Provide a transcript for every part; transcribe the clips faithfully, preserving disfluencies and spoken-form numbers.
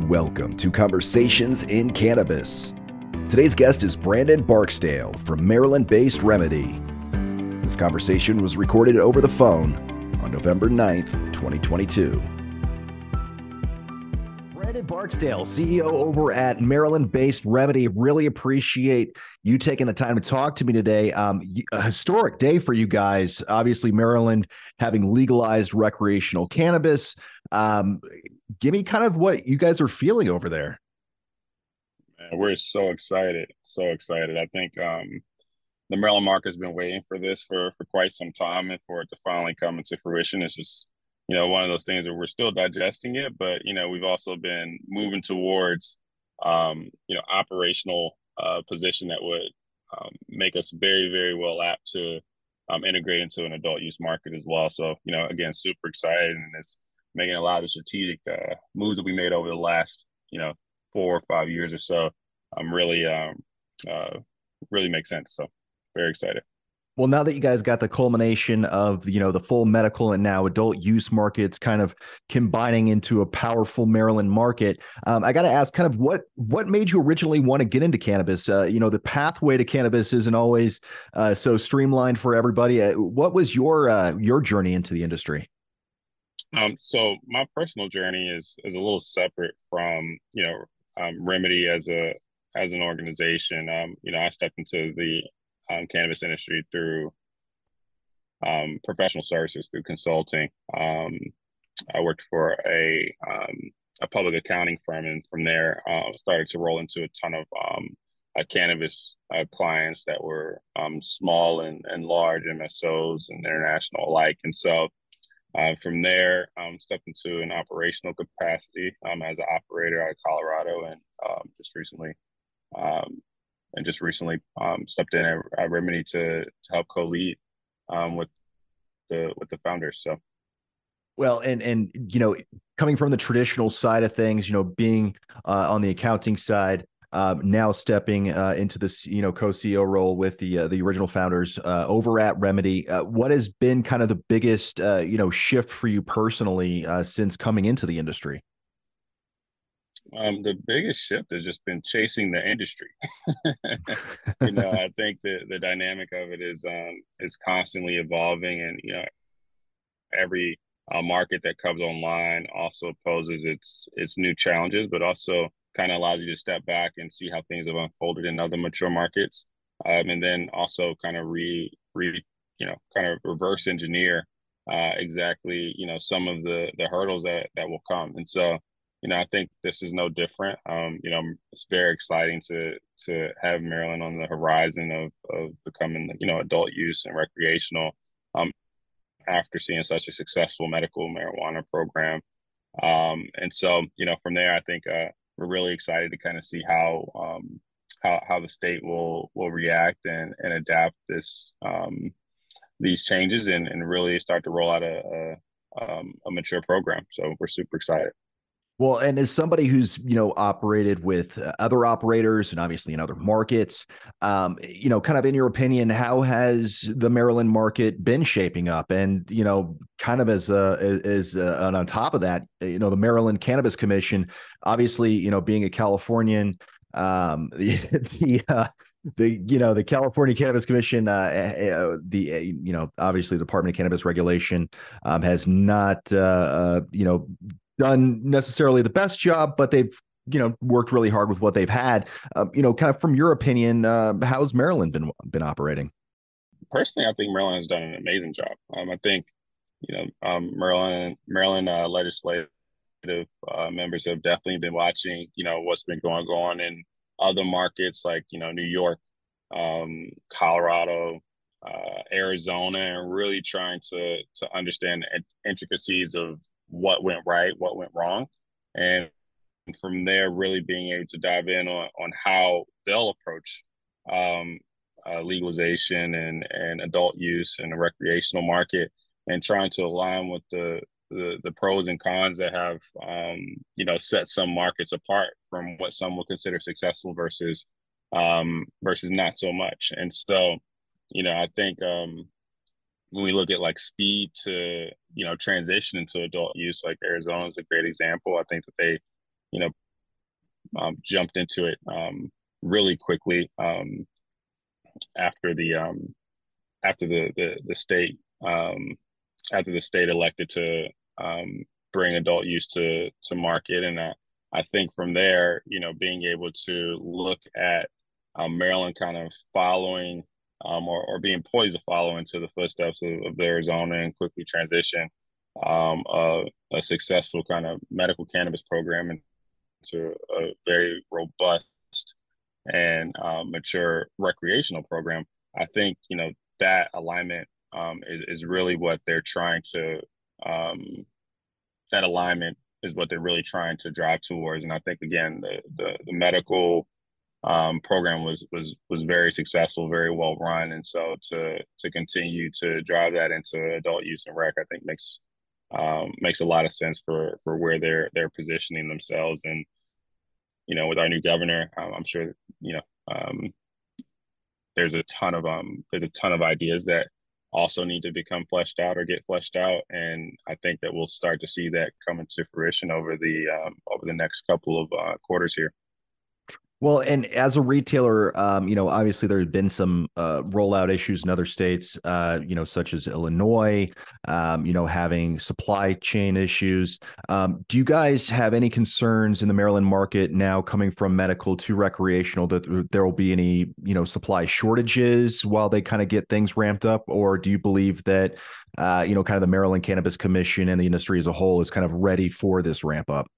Welcome to Conversations in Cannabis. Today's guest is Brandon Barksdale from Maryland-based Remedy. This conversation was recorded over the phone on November ninth, twenty twenty-two. Brandon Barksdale, C E O over at Maryland-based Remedy. Really appreciate you taking the time to talk to me today. Um, a historic day for you guys. Obviously, Maryland having legalized recreational cannabis. Um, give me kind of what you guys are feeling over there. Man, we're so excited, so excited. I think um, the Maryland market has been waiting for this for for quite some time, and for it to finally come into fruition. It's just, you know, one of those things where we're still digesting it, but you know, we've also been moving towards, um, you know, operational uh, position that would um, make us very, very well apt to um, integrate into an adult use market as well. So, you know, again, super excited, and it's making a lot of strategic uh, moves that we made over the last, you know, four or five years or so. I'm really, um, uh, really makes sense. So, very excited. Well, now that you guys got the culmination of, you know, the full medical and now adult use markets kind of combining into a powerful Maryland market, um, I got to ask kind of what what made you originally want to get into cannabis? Uh, you know, the pathway to cannabis isn't always uh, so streamlined for everybody. Uh, what was your uh, your journey into the industry? Um, so my personal journey is is a little separate from, you know, um, Remedy as a as an organization. Um, you know, I stepped into the um, cannabis industry through um, professional services, through consulting. Um, I worked for a um, a public accounting firm, and from there, uh, started to roll into a ton of um, uh, cannabis uh, clients that were um, small and, and large M S Os and international alike. And so, uh, from there, um, stepped into an operational capacity um, as an operator out of Colorado, and um, just recently, um, and just recently um, stepped in at, at Remedy to to help co-lead um, with the with the founders. So. Well, and and you know, coming from the traditional side of things, you know, being uh, on the accounting side, um, now stepping uh, into this, you know, co-C E O role with the uh, the original founders uh, over at Remedy. Uh, what has been kind of the biggest, uh, you know, shift for you personally uh, since coming into the industry? Um, the biggest shift has just been chasing the industry. You know, I think the the dynamic of it is um is constantly evolving, and you know, every uh, market that comes online also poses its its new challenges, but also kind of allows you to step back and see how things have unfolded in other mature markets, um, and then also kind of re re you know kind of reverse engineer uh, exactly, you know, some of the the hurdles that that will come. And so, you know, I think this is no different. Um, you know, it's very exciting to to have Maryland on the horizon of of becoming, you know, adult use and recreational. Um, after seeing such a successful medical marijuana program. Um, and so, you know, from there, I think uh, we're really excited to kind of see how um, how how the state will will react and and adapt this um, these changes, and and really start to roll out a a, um, a mature program. So we're super excited. Well, and as somebody who's, you know, operated with uh, other operators and obviously in other markets, um, you know, kind of in your opinion, how has the Maryland market been shaping up? And, you know, kind of as a, as, uh, and on top of that, you know, the Maryland Cannabis Commission, obviously, you know, being a Californian, um, the, the, uh, the you know the California Cannabis Commission, uh, uh, the uh, you know obviously the Department of Cannabis Regulation um, has not uh, uh, you know done necessarily the best job, but they've, you know, worked really hard with what they've had. Uh, you know, kind of from your opinion, uh, how's Maryland been been operating? Personally, I think Maryland has done an amazing job. Um, I think, you know, um, Maryland Maryland uh, legislative uh, members have definitely been watching, you know, what's been going on in other markets like, you know, New York, um, Colorado, uh, Arizona, and really trying to to understand the intricacies of what went right, what went wrong, and from there, really being able to dive in on on how they'll approach um, uh, legalization and and adult use in the recreational market, and trying to align with the the, the pros and cons that have um, you know set some markets apart from what some will consider successful versus um, versus not so much. And so, you know, I think um, when we look at like speed to, you know, transition into adult use, like Arizona is a great example. I think that they, you know, um, jumped into it um, really quickly um, after the um, after the the, the state um, after the state elected to um, bring adult use to to market, and uh, I think from there, you know, being able to look at um, Maryland kind of following um, or, or being poised to follow into the footsteps of, of Arizona and quickly transition um, a, a successful kind of medical cannabis program into a very robust and uh, mature recreational program. I think you know that alignment um, is, is really what they're trying to. Um, that alignment is what they're really trying to drive towards, and I think again the the, the medical um, program was was was very successful, very well run, and so to to continue to drive that into adult use and rec, I think makes um, makes a lot of sense for for where they're they're positioning themselves. And you know, with our new governor, um, I'm sure you know um, there's a ton of um there's a ton of ideas that also need to become fleshed out or get fleshed out, and I think that we'll start to see that come into fruition over the um, over the next couple of uh, quarters here. Well, and as a retailer, um, you know, obviously there have been some uh, rollout issues in other states, uh, you know, such as Illinois, um, you know, having supply chain issues. Um, do you guys have any concerns in the Maryland market now coming from medical to recreational that there will be any, you know, supply shortages while they kind of get things ramped up? Or do you believe that, uh, you know, kind of the Maryland Cannabis Commission and the industry as a whole is kind of ready for this ramp up?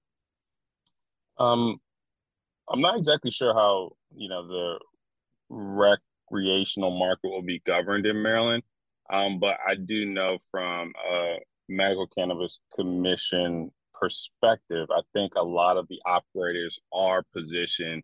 Um, I'm not exactly sure how you know the recreational market will be governed in Maryland. Um, but I do know from a medical cannabis commission perspective, I think a lot of the operators are positioned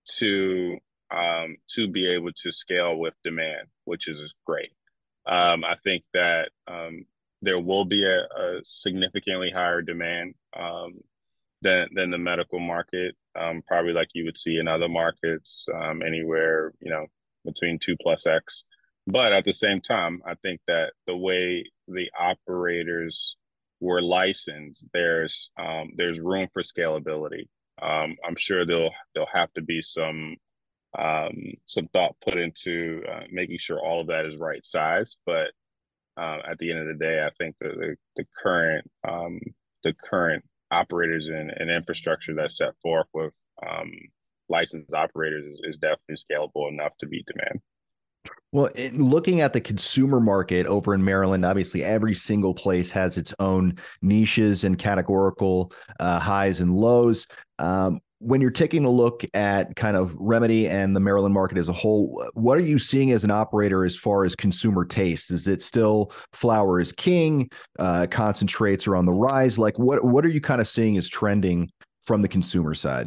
to um, to be able to scale with demand, which is great. Um, I think that um, there will be a, a significantly higher demand um, than than the medical market, um, probably like you would see in other markets, um, anywhere you know between two plus X. But at the same time, I think that the way the operators were licensed, there's um, there's room for scalability. Um, I'm sure there'll there'll have to be some um, some thought put into uh, making sure all of that is right size. But uh, at the end of the day, I think the the, the current um, the current operators and, and infrastructure that's set forth with um, licensed operators is, is definitely scalable enough to meet demand. Well, in looking at the consumer market over in Maryland, obviously every single place has its own niches and categorical uh, highs and lows. Um, when you're taking a look at kind of Remedy and the Maryland market as a whole, what are you seeing as an operator as far as consumer taste? Is it still flower is king? Uh, concentrates are on the rise? Like, what what are you kind of seeing as trending from the consumer side?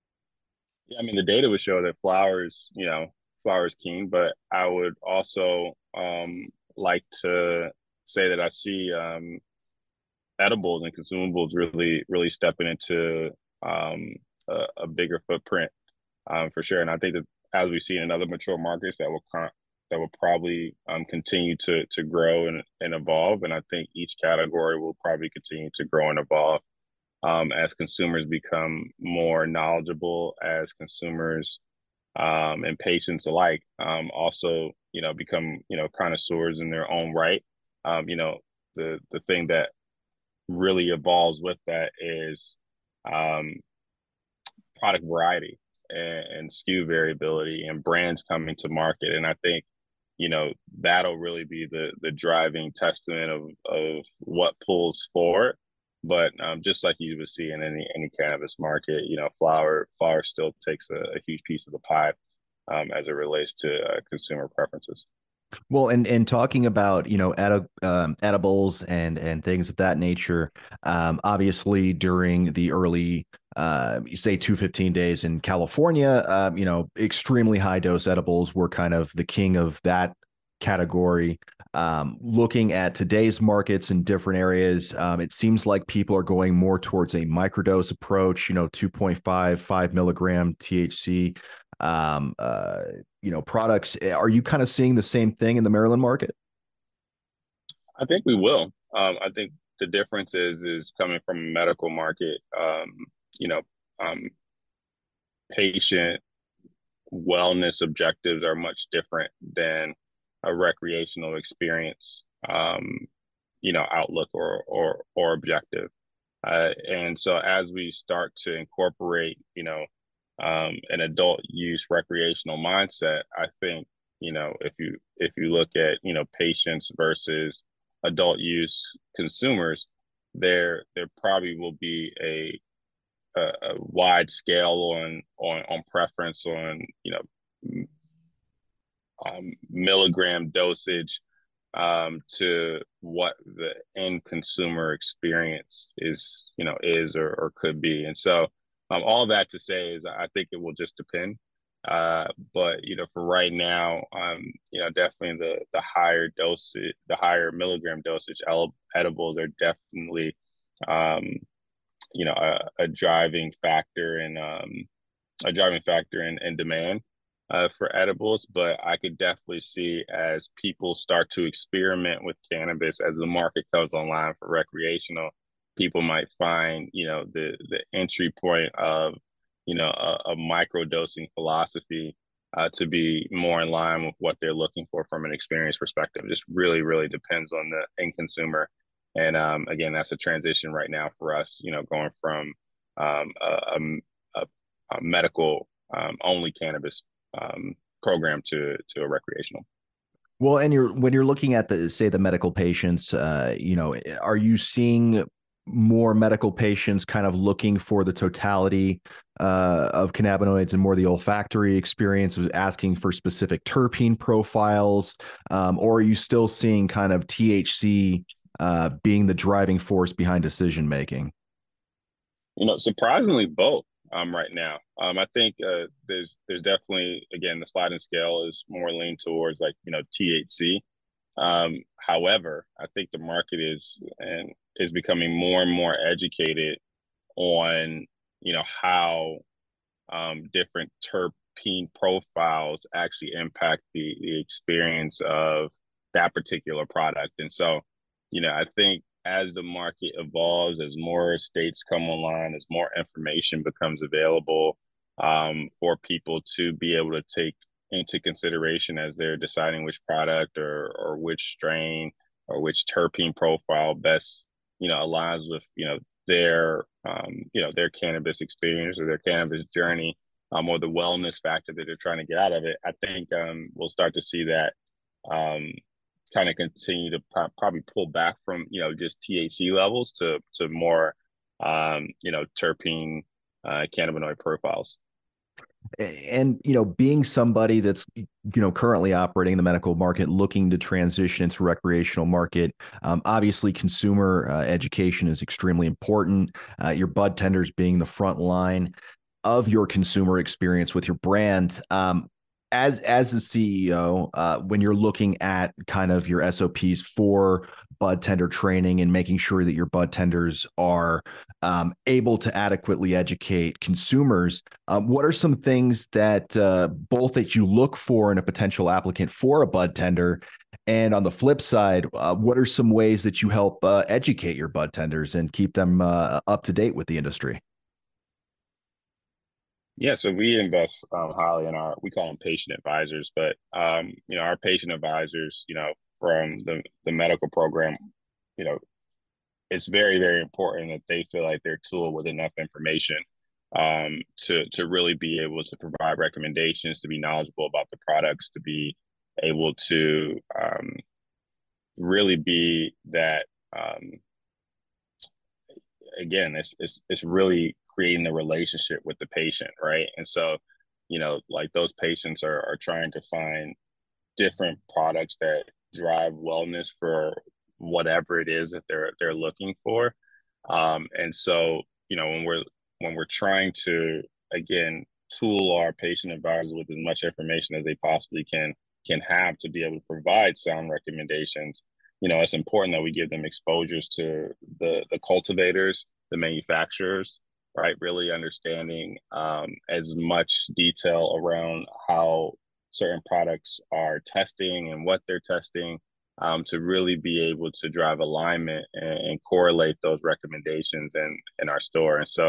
Yeah, I mean, the data would show that flowers, you know, flowers king, but I would also um, like to say that I see um, edibles and consumables really, really stepping into um, a, a bigger footprint um, for sure. And I think that as we see in other mature markets, that will con- that will probably um, continue to to grow and, and evolve. And I think each category will probably continue to grow and evolve um, as consumers become more knowledgeable, as consumers um, and patients alike um, also, you know, become you know connoisseurs in their own right. Um, you know, the the thing that really evolves with that is um, product variety and, and S K U variability and brands coming to market. And I think, you know, that'll really be the the driving testament of of what pulls forward. But um, just like you would see in any any cannabis market, you know, flower flower still takes a, a huge piece of the pie um, as it relates to uh, consumer preferences. Well, and and talking about you know edi- um, edibles and and things of that nature, um, obviously during the early uh, say two fifteen days in California, um, you know extremely high dose edibles were kind of the king of that category. Um, looking at today's markets in different areas, um, it seems like people are going more towards a microdose approach. You know, two point five, five milligram T H C. Um, uh, you know, products. Are you kind of seeing the same thing in the Maryland market? I think we will. Um, I think the difference is is coming from a medical market. Um, you know, um, patient wellness objectives are much different than a recreational experience, um, you know, outlook or or or objective. Uh, and so as we start to incorporate, you know, um, an adult use recreational mindset, I think, you know, if you if you look at, you know, patients versus adult use consumers, there there probably will be a a, a wide scale on on on preference on, you know, um, milligram dosage, um, to what the end consumer experience is, you know, is or, or could be. And so, um, all that to say is, I think it will just depend. Uh, but you know, for right now, um, you know, definitely the the higher dosage, the higher milligram dosage edibles are definitely, um, you know, a, a driving factor in um, a driving factor in, in demand, uh, for edibles. But I could definitely see, as people start to experiment with cannabis, as the market comes online for recreational, people might find, you know, the the entry point of, you know, a, a micro dosing philosophy, uh, to be more in line with what they're looking for from an experience perspective. Just really, really depends on the end consumer. And um, again, that's a transition right now for us, you know, going from um, a, a, a medical, um, only cannabis, um, program to to a recreational. Well, and you're when you're looking at the say the medical patients, uh, you know, are you seeing more medical patients kind of looking for the totality uh, of cannabinoids and more the olfactory experience, of asking for specific terpene profiles, um, or are you still seeing kind of T H C uh, being the driving force behind decision making? You know, surprisingly, both, um, right now. Um, I think, uh, there's there's definitely, again, the sliding scale is more lean towards, like, you know, T H C. Um, however, I think the market is and is becoming more and more educated on, you know, how, um, different terpene profiles actually impact the the experience of that particular product. And so, you know, I think as the market evolves, as more states come online, as more information becomes available, um, for people to be able to take into consideration as they're deciding which product or or which strain or which terpene profile best, you know, aligns with, you know, their, um, you know, their cannabis experience or their cannabis journey, um, or the wellness factor that they're trying to get out of it. I think, um, we'll start to see that, um, kind of continue to pro- probably pull back from, you know, just T H C levels to to more, um, you know, terpene, uh, cannabinoid profiles. And you know, being somebody that's you know currently operating in the medical market, looking to transition into recreational market, um, obviously consumer uh, education is extremely important. Uh, your bud tenders being the front line of your consumer experience with your brand. Um, as as a C E O, uh, when you're looking at kind of your S O Ps for bud tender training and making sure that your bud tenders are um, able to adequately educate consumers, um, what are some things that uh, both that you look for in a potential applicant for a bud tender, and on the flip side, uh, what are some ways that you help uh, educate your bud tenders and keep them uh, up to date with the industry? Yeah, so we invest, um, highly in our, we call them patient advisors, but, um, you know, our patient advisors, you know, from the the medical program, you know, it's very, very important that they feel like they're tooled with enough information, um, to to really be able to provide recommendations, to be knowledgeable about the products, to be able to, um, really be that, um, again, it's it's it's really creating the relationship with the patient, right? And so, you know, like those patients are are trying to find different products that drive wellness for whatever it is that they're they're looking for. Um, and so, you know, when we're when we're trying to, again, tool our patient advisors with as much information as they possibly can can have to be able to provide sound recommendations, you know, it's important that we give them exposures to the the cultivators, the manufacturers, right? Really understanding, um, as much detail around how certain products are testing and what they're testing, um, to really be able to drive alignment and, and correlate those recommendations in in our store. And so,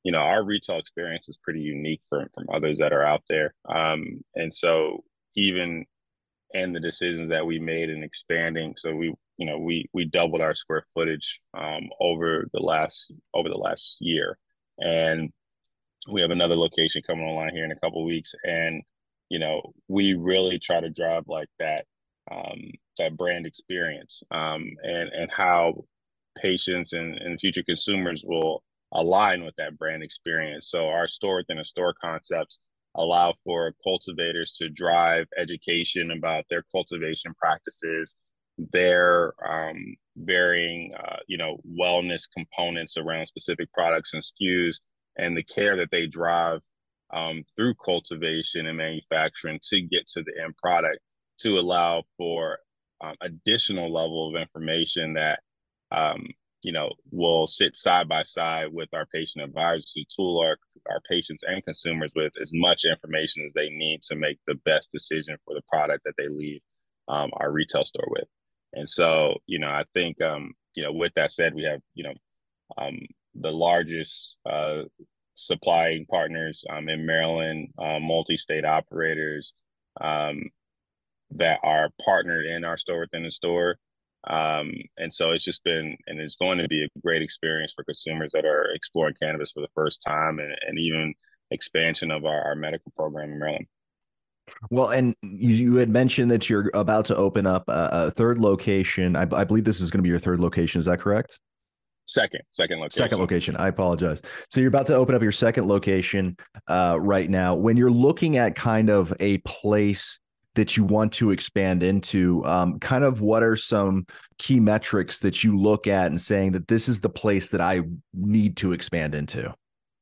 you know, our retail experience is pretty unique from from others that are out there. Um, and so even in the decisions that we made in expanding, so we you know we we doubled our square footage um, over the last over the last year, and we have another location coming online here in a couple of weeks, and you know we really try to drive like that um, that brand experience um, and and how patients and, and future consumers will align with that brand experience. So our store within a store concepts allow for cultivators to drive education about their cultivation practices, their um, varying, uh, you know, wellness components around specific products and S K Us, and the care that they drive um, through cultivation and manufacturing to get to the end product, to allow for um, additional level of information that um, you know will sit side by side with our patient advisors to tool our our patients and consumers with as much information as they need to make the best decision for the product that they leave um, our retail store with. And so, you know, I think, um, you know, with that said, we have, you know, um, the largest uh, supplying partners um, in Maryland, uh, multi-state operators um, that are partnered in our store within the store. Um, and so it's just been, and it's going to be a great experience for consumers that are exploring cannabis for the first time, and, and even expansion of our, our medical program in Maryland. Well, and you, you had mentioned that you're about to open up a, a third location. I, I believe this is going to be your third location. Is that correct? Second, second Second location. location. I apologize. So you're about to open up your second location uh, right now. When you're looking at kind of a place that you want to expand into, um, kind of what are some key metrics that you look at and saying that this is the place that I need to expand into?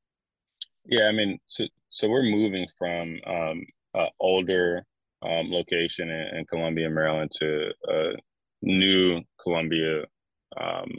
Yeah, I mean, so so we're moving from um, an older um, location in, in Columbia, Maryland, to a new Columbia um,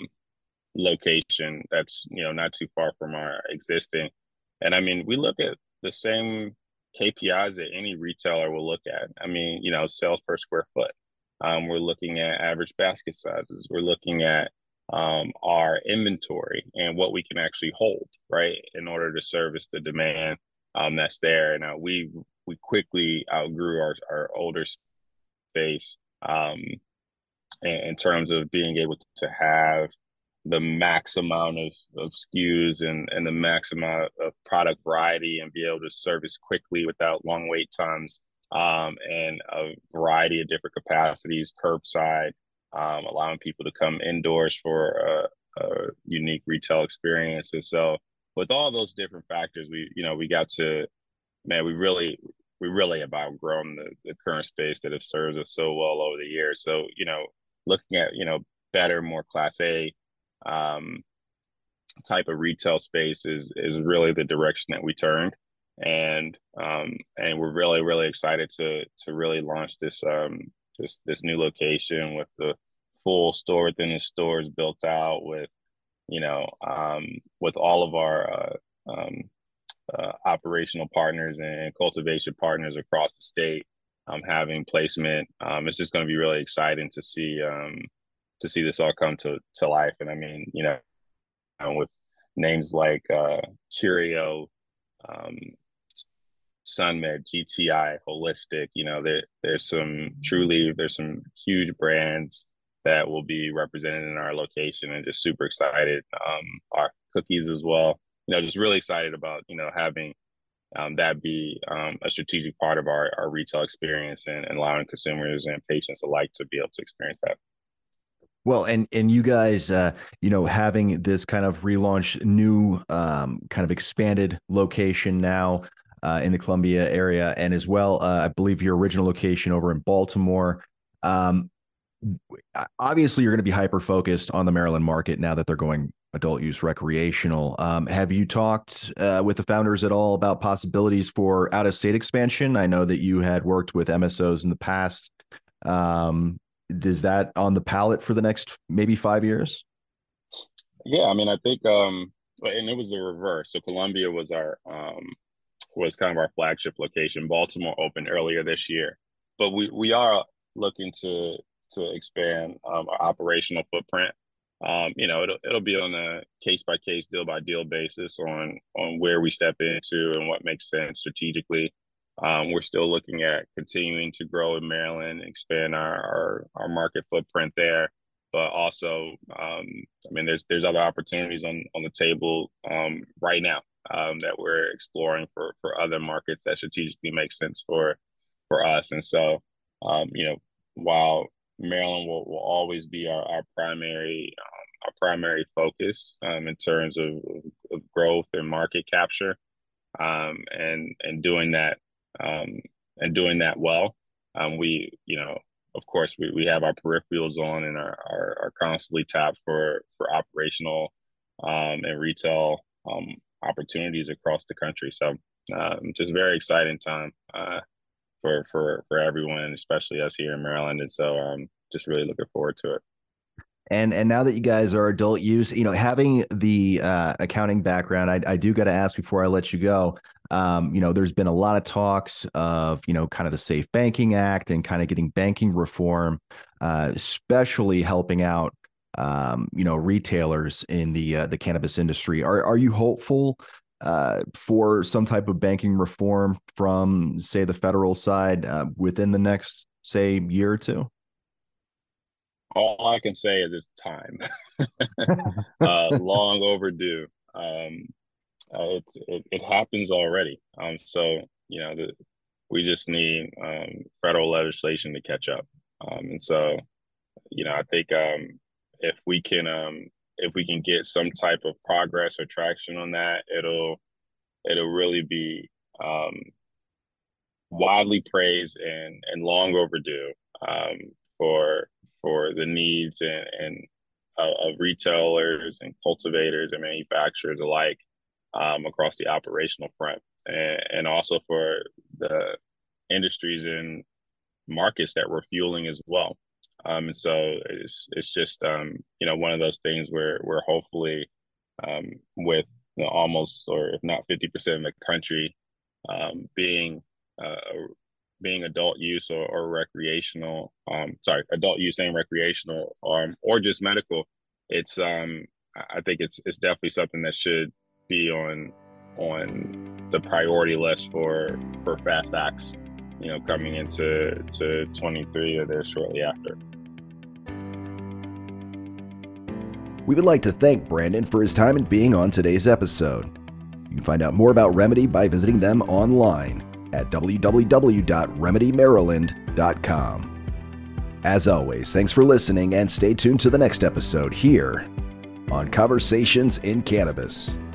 location that's you know not too far from our existing. And I mean, we look at the same K P Is that any retailer will look at. I mean, you know, sales per square foot. Um, we're looking at average basket sizes. We're looking at um, our inventory and what we can actually hold, right, in order to service the demand um, that's there. And uh, we we quickly outgrew our our older space um, in, in terms of being able to have the max amount of, of S K Us and, and the max amount of product variety, and be able to service quickly without long wait times, um, and a variety of different capacities, curbside, um, allowing people to come indoors for a, a unique retail experience. And so with all those different factors, we, you know, we got to, man, we really, we really have outgrown the, the current space that have served us so well over the years. So, you know, looking at, you know, better, more class A um, type of retail space is is really the direction that we turned, and um, and we're really really excited to to really launch this um, this this new location with the full store within the stores built out with you know um, with all of our uh, um, uh, operational partners and cultivation partners across the state um, having placement. Um, it's just going to be really exciting to see um, to see this all come to to life. And I mean, you know, with names like uh, Curio, um, SunMed, G T I, Holistic. You know, there there's some truly there's some huge brands that will be represented in our location, and just super excited. Um, our cookies as well. You know, just really excited about you know having um, that be um, a strategic part of our, our retail experience, and, and allowing consumers and patients alike to be able to experience that. Well, and and you guys, uh, you know, having this kind of relaunch, new, um, kind of expanded location now uh, in the Columbia area, and as well, uh, I believe your original location over in Baltimore. Um, Obviously, you're going to be hyper focused on the Maryland market now that they're going adult use recreational. Um, have you talked uh, with the founders at all about possibilities for out of state expansion? I know that you had worked with M S Os in the past. Um, is that on the palette for the next maybe five years? Yeah, I mean, I think, um, and it was the reverse. So Columbia was our um, was kind of our flagship location. Baltimore opened earlier this year, but we we are looking to to expand um, our operational footprint. Um, you know, it'll it'll be on a case by case, deal by deal basis on on where we step into and what makes sense strategically. Um, we're still looking at continuing to grow in Maryland, expand our our, our market footprint there, but also, um, I mean, there's there's other opportunities on on the table um, right now um, that we're exploring for for other markets that strategically make sense for for us. And so, um, you know, while Maryland will, will always be our, our primary um, our primary focus um, in terms of, of growth and market capture, um, and and doing that um, and doing that well. Um, we, you know, of course, we, we have our peripherals on and are, are, are constantly tapped for for operational um, and retail um, opportunities across the country. So, um, just very exciting time uh, for for for everyone, especially us here in Maryland. And so, um, just really looking forward to it. And and now that you guys are adult use, you know, having the uh, accounting background, I, I do got to ask before I let you go. Um, you know, there's been a lot of talks of, you know, kind of the Safe Banking Act and kind of getting banking reform, uh, especially helping out, um, you know, retailers in the uh, the cannabis industry. Are are you hopeful uh, for some type of banking reform from, say, the federal side uh, within the next, say, year or two? All I can say is it's time. uh, long overdue. Um, uh, it, it it happens already. Um, so you know, the, we just need um, federal legislation to catch up. Um, and so you know, I think um, if we can um, if we can get some type of progress or traction on that, it'll it'll really be um, widely praised and and long overdue um, for for the needs and, and uh, of retailers and cultivators and manufacturers alike um, across the operational front, and, and also for the industries and markets that we're fueling as well. Um, and so it's it's just um, you know, one of those things where we're hopefully um, with you know, almost or if not fifty percent of the country um, being uh, being adult use or, or recreational, um, sorry, adult use and recreational, or or just medical. It's um, I think it's it's definitely something that should be on on the priority list for for fast acts, you know, coming into to twenty-three or there shortly after. We would like to thank Brandon for his time and being on today's episode. You can find out more about Remedy by visiting them online at w w w dot remedy maryland dot com. As always, thanks for listening and stay tuned to the next episode here on Conversations in Cannabis.